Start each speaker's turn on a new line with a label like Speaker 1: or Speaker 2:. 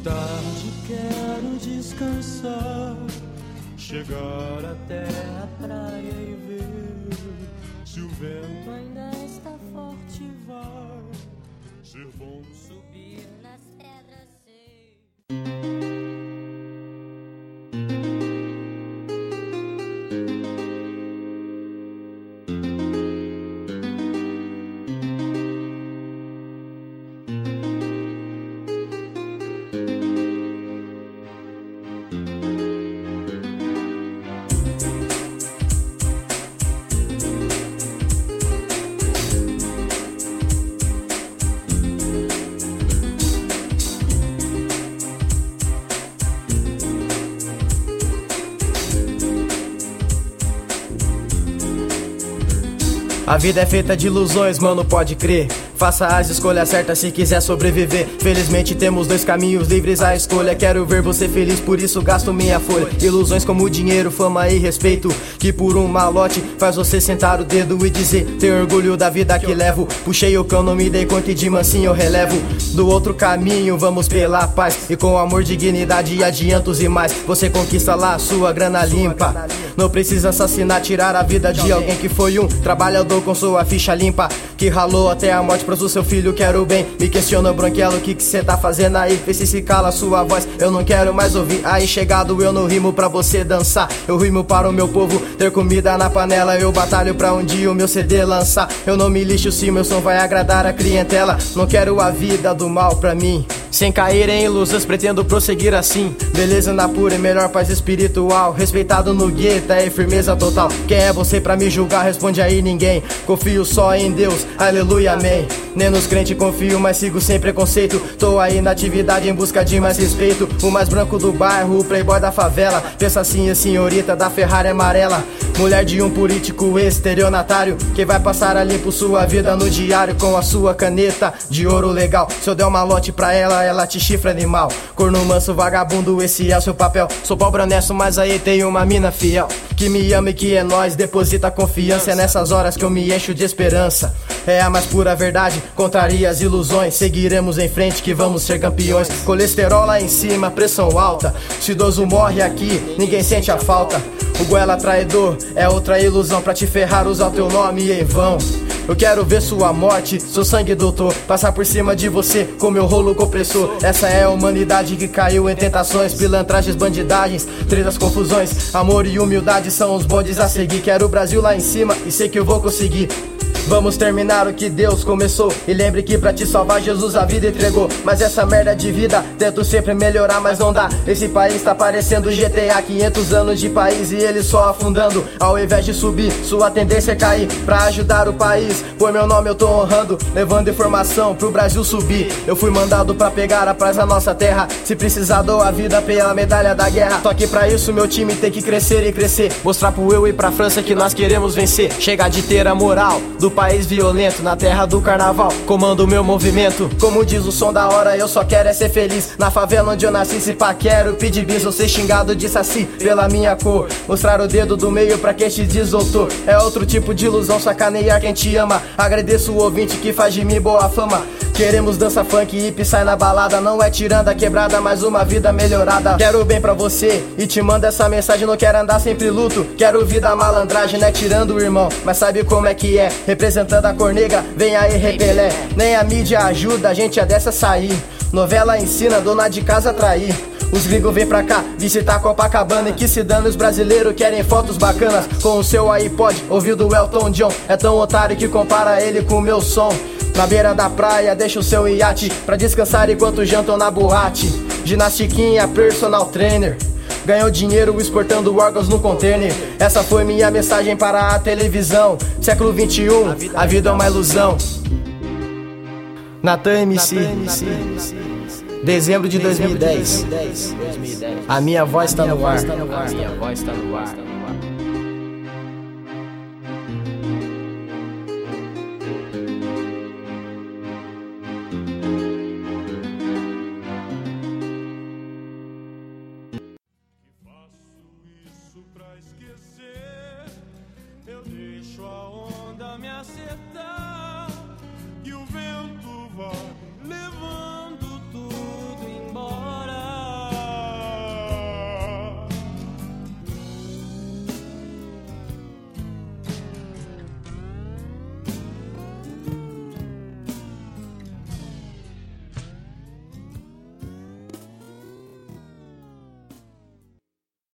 Speaker 1: tarde quero descansar, chegar até a praia e ver se o vento ainda está forte. Vai ser bom subir nas pedras.
Speaker 2: A vida é feita de ilusões, mano, pode crer. Faça as escolhas certas se quiser sobreviver. Felizmente temos dois caminhos livres à escolha. Quero ver você feliz, por isso gasto minha folha. Ilusões como dinheiro, fama e respeito, que por um malote faz você sentar o dedo e dizer: tenho orgulho da vida que levo. Puxei o cão, não me dei conta e de mansinho eu relevo. Do outro caminho vamos pela paz, e com amor, dignidade e adiantos e mais, você conquista lá a sua grana limpa. Não precisa assassinar, tirar a vida de alguém que foi um trabalhador com sua ficha limpa, que ralou até a morte pro seu filho. Quero bem, me questiona o branquelo, o que cê tá fazendo aí? Vê se cala a sua voz, eu não quero mais ouvir. Aí chegado eu não rimo pra você dançar, eu rimo para o meu povo ter comida na panela. Eu batalho pra um dia o meu CD lançar. Eu não me lixo se meu som vai agradar a clientela. Não quero a vida do mal pra mim. Sem cair em ilusões pretendo prosseguir assim. Beleza na pura e melhor paz espiritual. Respeitado no gueto, é firmeza total. Quem é você pra me julgar? Responde aí ninguém. Confio só em Deus, aleluia, amém. Nem nos crentes confio, mas sigo sem preconceito. Tô aí na atividade em busca de mais respeito. O mais branco do bairro, o playboy da favela. Pensa assim a senhorita da Ferrari amarela. Mulher de um político estelionatário, que vai passar a limpo sua vida no diário com a sua caneta de ouro legal. Se eu der uma lote pra ela te chifra animal. Corno manso, vagabundo, esse é o seu papel. Sou pobre honesto, mas aí tem uma mina fiel, que me ama e que é nós, deposita confiança. É nessas horas que eu me encho de esperança. É a mais pura verdade, contraria as ilusões. Seguiremos em frente que vamos ser campeões. Colesterol lá em cima, pressão alta. Se idoso morre aqui, ninguém sente a falta. O goela traidor é outra ilusão pra te ferrar, usar o teu nome em vão. Eu quero ver sua morte, seu sangue doutor, passar por cima de você com meu rolo compressor. Essa é a humanidade que caiu em tentações, pilantragens, bandidagens, tretas, confusões. Amor e humildade são os bondes a seguir. Quero o Brasil lá em cima e sei que eu vou conseguir. Vamos terminar o que Deus começou. E lembre que pra te salvar Jesus a vida entregou. Mas essa merda de vida, tento sempre melhorar, mas não dá. Esse país tá parecendo GTA, 500 anos de país e ele só afundando. Ao invés de subir, sua tendência é cair. Pra ajudar o país, por meu nome eu tô honrando, levando informação pro Brasil subir. Eu fui mandado pra pegar a paz da nossa terra. Se precisar dou a vida pela medalha da guerra. Só que pra isso meu time tem que crescer e crescer. Mostrar pro eu e pra França que nós queremos vencer. Chega de ter a moral do país violento, na terra do carnaval comando o meu movimento. Como diz o som da hora, eu só quero é ser feliz. Na favela onde eu nasci, se pá, quero pedir bis. Ou ser xingado de saci pela minha cor. Mostrar o dedo do meio pra quem te desoltou. É outro tipo de ilusão, sacanear quem te ama. Agradeço o ouvinte que faz de mim boa fama. Queremos dança funk e psy na balada. Não é tirando a quebrada, mas uma vida melhorada. Quero bem pra você e te mando essa mensagem. Não quero andar sempre luto, quero vida malandragem. Não é tirando o irmão, mas sabe como é que é. Representando a cor negra, vem aí repelé. Nem a mídia ajuda a gente a dessa sair. Novela ensina dona de casa a trair. Os gringos vêm pra cá visitar Copacabana. E que se dane, os brasileiros querem fotos bacanas com o seu iPod, ouvido do Elton John. É tão otário que compara ele com o meu som. Na beira da praia deixa o seu iate pra descansar enquanto jantam na boate. Ginastiquinha, personal trainer. Ganhou dinheiro exportando órgãos no container. Essa foi minha mensagem para a televisão. Século 21, a vida é uma ilusão. Natan MC, dezembro de 2010. A minha voz tá no ar.